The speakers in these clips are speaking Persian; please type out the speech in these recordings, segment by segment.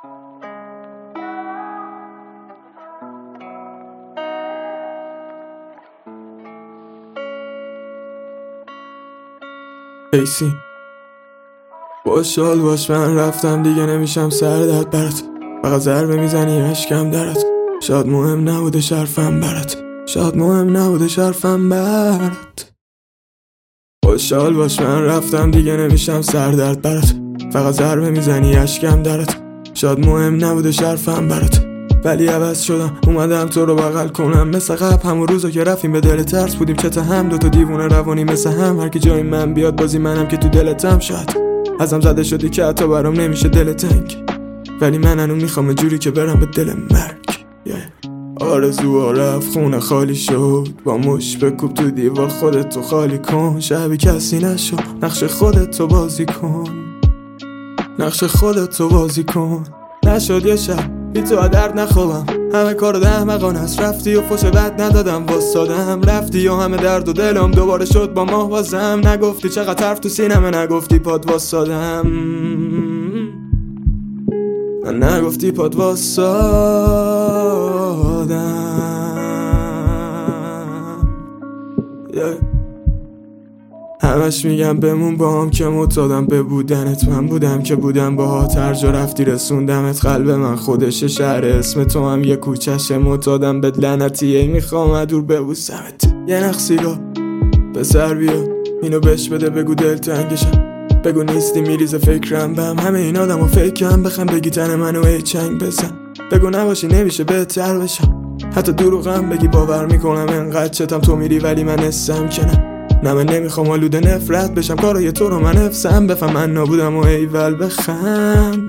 ایسی خوشحال باش من رفتم دیگه نمیشم سردرد برات، فقط ضربه میزنی اشکم درات. شاید مهم نبوده شرفم برات، شاید مهم نبوده شرفم برات. خوشحال باش من رفتم دیگه نمیشم سردرد برات، فقط ضربه میزنی اشکم درات. شاید مهم نبوده شرفم برات، ولی عوض شدم اومدم تو رو بغل کنم. مثل قبل همون روزا که رفتیم به دل ترس بودیم چه هم دوتا دیوونه روانی مثل هم. هر کی جای من بیاد بازی منم که تو دلتم. شاید ازم زده شدی که حتی برام نمیشه دل تنگ، ولی من هنوز میخوام جوری که برم به دل مرگ. آرزوها رفت خونه خالی شد، با مش بکوب تو دیوار خودتو خالی کن. شبی کسی نشو نقش خودتو بازی کن، نقش خودتو بازی کن. نشد یه شب بی تو درد نخوابم، همه کارو ده احمقانه است. رفتی و فوش بد ندادم واسادم، رفتی و همه درد و دلم دوباره شد با ماه بازم. نگفتی چقدر حرف تو سینمه، نگفتی پاد واسادم، نگفتی پاد واسادم. همش میگم بمون با هم که معتادم به بودنت. من بودم که بودم باهات، هر جا رفتی رسوندمت. قلب من خودش شهر، اسم تو هم یه کوچشه. معتادم به لعنتی میخوام دور ببوسمت. یه نخ سیگار به سر بیا اینو بهش بده، بگو دل تنگشم، بگو نیستی میریزه فکرم بهم. همه این آدمو فکرم بخم بگی تن منو ای چنگ بزن. بگو نباشی نمیشه بهتر بشم، حتی دروغم بگی باور میکنم. انقدر چتم تو میری ولی من حسم کنم. نه من نمیخوام آلوده نفرت بشم، کارای تو رو من حفظم. بفهم من نابودم و ایول بخند.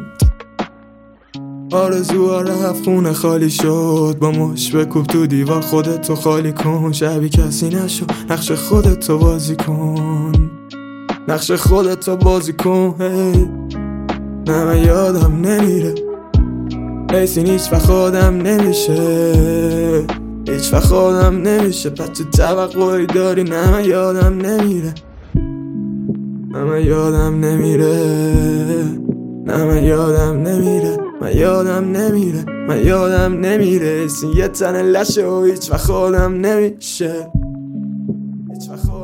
آرزوها رفت خونه خالی شد، با مش بکوب تو دیوار خودتو خالی کن. شبی کسی نشو نقش خودتو بازی کن، نقش خودتو بازی کن. نه من یادم نمیره ایسین، هیچ وقت خودم نمیشه، هیچ وقت خودم نمیشه. بچه توقعی داری؟ نه من یادم نمیره، نه من یادم نمیره، نه من یادم نمیره، من یادم نمیره، من یادم نمیره. ایسین یه تن لشه و هیچ وقت خودم نمیشه، هیچ وقت